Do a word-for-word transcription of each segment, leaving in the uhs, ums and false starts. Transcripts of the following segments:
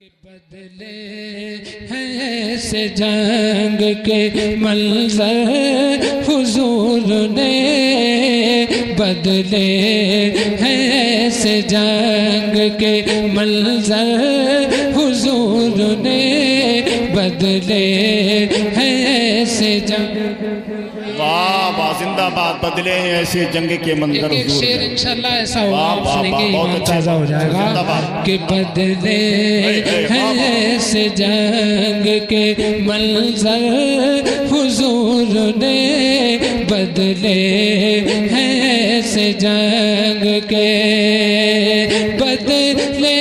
बदले हैं से जंग के मंजर हुजूर ने, बदले हैं से जंग के मंजर हुजूर ने, बदले हैं से जंग। वाह वाह, जिंदाबाद। बदले हैं ऐसे जंग के मंजर। एक शेर इंशाल्लाह ऐसा होगा, आप सुनेंगे ईमान ताज़ा हो जाएगा कि बदले हैं ऐसे जंग के मंजर हुजूर ने, बदले हैं ऐसे जंग के बदले।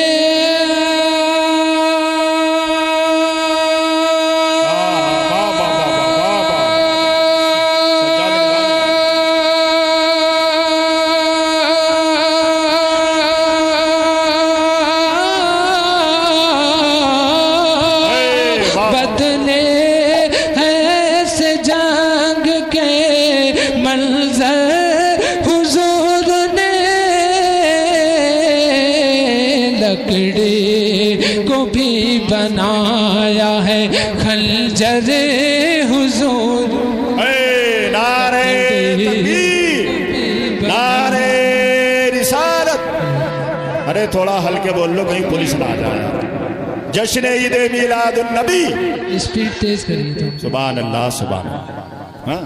लकड़ी को भी बनाया है खंजर हुजूर। नारे तकबीर, नारे रिसालत। अरे थोड़ा हल्के बोल लो, कहीं पुलिस ना आ जाए। जश्न ईद मिलादुन नबी। स्पीड तेज करिए तो। सुभान अल्लाह, सुभान अल्लाह।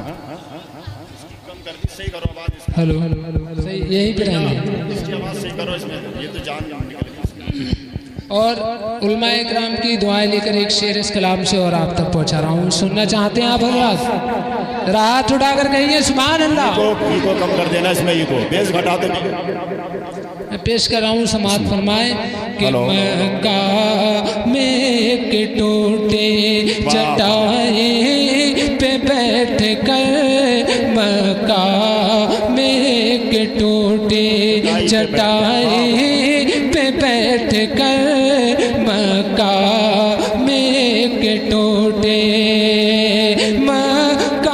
सही करो आवाज। हेलो हेलो हेलो, सही यही पे रहेंगे। इसकी आवाज सही करो, इसमें ये तो जान निकल। और उलमाए इकराम की दुआएं लेकर एक शेर इस कलाम से और आप तक पहुंचा रहा हूँ। सुनना चाहते हैं आप हज़रात? राहत उठाकर कहिए सुभान अल्लाह। को कम कर देना, इसमें ये को बेस घटा दे। मैं पेश कर रहा हूँ, समाअत फरमाए कि मक्का में के टूटे चटाई पे बैठ कर, मक्का में के टूटे चटाई पे बैठ कर, मक्का में के टूटे मक्का।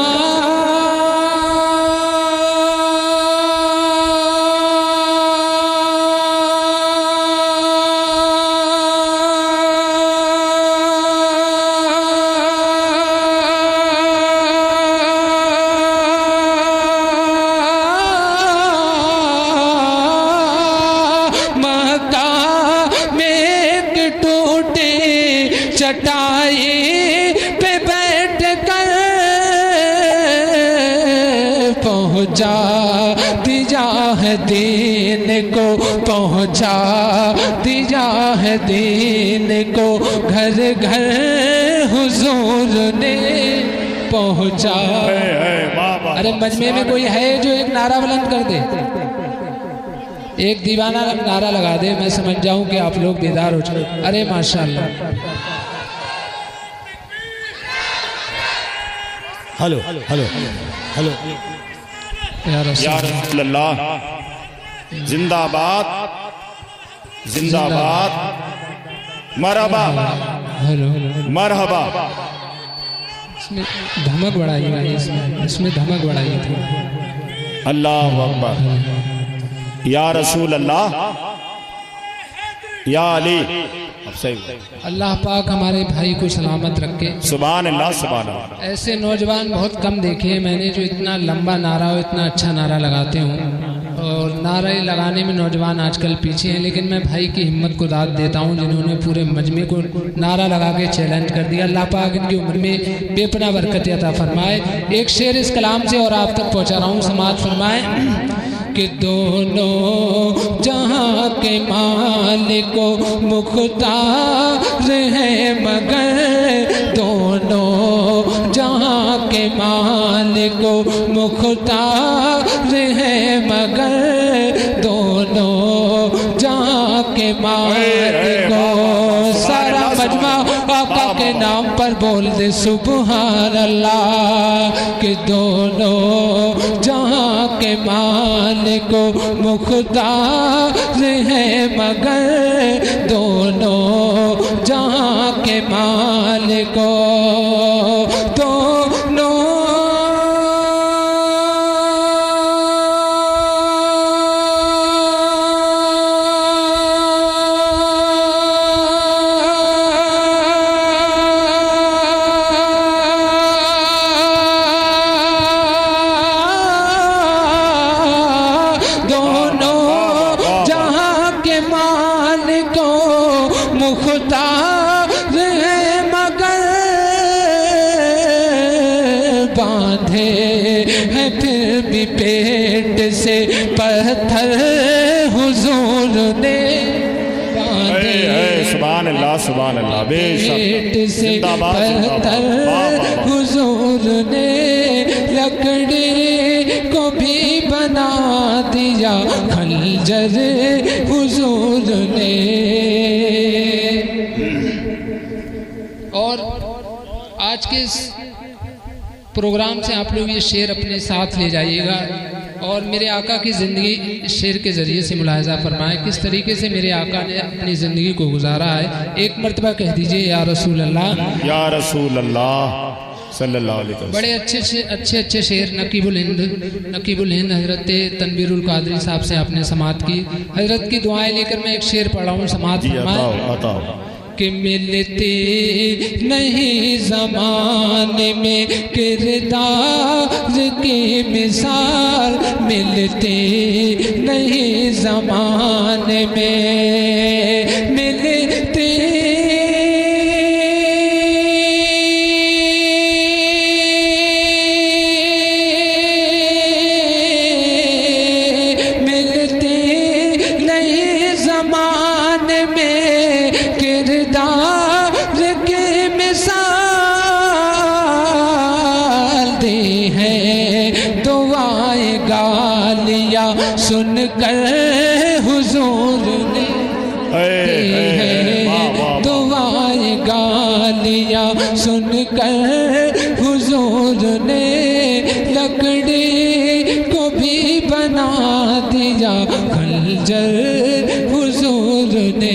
चटाई पे बैठ कर पहुँचा दिया है दीन को, पहुँचा दिया है दीन को, घर घर हुजूर ने पहुँचा। अरे मजमे में कोई है जो एक नारा बुलंद कर दे, एक दीवाना नारा लगा दे, मैं समझ जाऊं कि आप लोग बेदार हो जाए। अरे माशाल्लाह। Hello hello hello. या रसूल अल्लाह, जिंदाबाद जिंदाबाद, मरहबा मरहबा। इसमें धमक बढ़ाई भाई, इसमें इसमें धमक बढ़ाई थी। अल्लाह अकबर। या रसूल अल्लाह, या अली। अब सही। अल्लाह पाक हमारे भाई को सलामत रखे। सुभान अल्लाह, सुभान अल्लाह। ऐसे नौजवान बहुत कम देखे हैं मैंने जो इतना लंबा नारा और इतना अच्छा नारा लगाते हों। और नारे लगाने में नौजवान आजकल पीछे हैं, लेकिन मैं भाई की हिम्मत को दाद देता हूं जिन्होंने पूरे मजमे को नारा लगा के चैलेंज कर दिया। अल्लाह पाक इनकी उम्र में बेपनाह बरकत अता फरमाए। एक शेर इस कलाम से और आप तक पहुँचा रहा हूँ, समाअत फरमाए कि दोनों जहां के मालिको मुख्तार है, मगर दोनों जहां के मालिको मुख्तार है, मगर दोनों जहां के मालिको। सारा मजमा आका के नाम पर बोल दे सुभान अल्लाह। कि दोनों जहां के मालिको मुख्तार है, मगर दोनों जहां के मालिको दोनों। मुख्तार है मगर बांधे हैं फिर भी पेट से पत्थर हुजूर ने बांधे सुभान अल्लाह सुभान अल्लाह पेट से पत्थर हुजूर ने लकड़ी को भी बना दिया खंजर हुजूर ने। और आज के इस प्रोग्राम से आप लोग ये शेर अपने साथ ले जाइएगा और मेरे आका की ज़िंदगी शेर के ज़रिए से मुलाहिज़ा फरमाएं किस तरीके से मेरे आका ने अपनी ज़िंदगी को गुजारा है। एक मरतबा कह दीजिए या रसूल अल्लाह या रसूल अल्लाह सल्लल्लाहु अलैहि वसल्लम। बड़े अच्छे अच्छे अच्छे अच्छे शेर नकीबुल हिंद नकीबुल हिंद हज़रत तनवीरुल कादरी साहब से आपने समात की। हज़रत की दुआएं लेकर मैं एक शेर पढ़ा हूँ, समात फरमाएं कि मिलते नहीं ज़माने में किरदार की मिसाल, मिलते नहीं ज़माने में मिलते सुन कर हुजूर ने दुआएं गालियाँ सुन कर हुजूर ने लकड़ी को भी बना दिया खंजर हुजूर ने।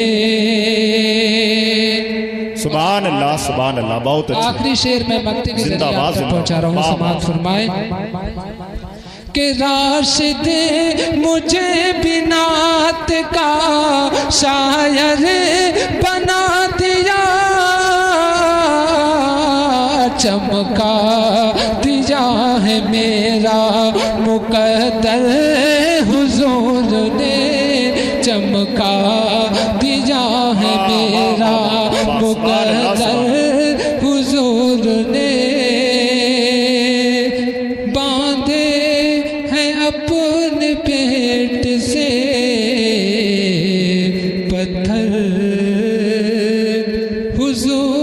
सुभान अल्लाह सुभान अल्लाह। बहुत अच्छा। आखिरी शेर में मक्ते के जरिए आप तक पहुंचा रहा हूँ, समात फरमाए कि राशिद मुझे बिनात का शायर बना दिया, चमका दिया है मेरा मुकद्दर हुजूर ने, चमका दिया है मेरा मुकद्दर हुजूर ने। अपने पेट से पत्थर हुजूर